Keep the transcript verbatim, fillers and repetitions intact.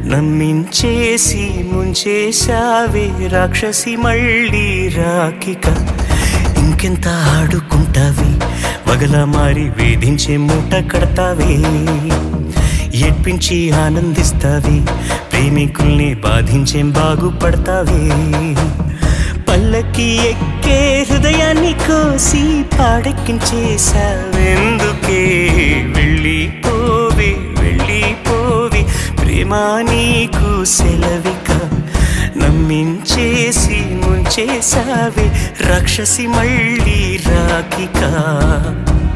నమ్మించేసి ముంచేశావే రాక్షసి మళ్ళీ రాకిక ఇంకెంత ఆడుకుంటావే వగలా మారి వేధించే మూట కడతావే ఏడ్పించి ఆనందిస్తావే ప్రేమికుల్ని బాధించేం బాగుపడతావే పల్లకి ఎక్కే హృదయాన్ని కోసి పాడెక్కించేశావెందుకే వెళ్ళిపోవే వెళ్ళిపోవే ప్రేమ నీకు సెలవిక నమ్మించేసి ముంచేశావే రాక్షసి మళ్ళీ రాకిక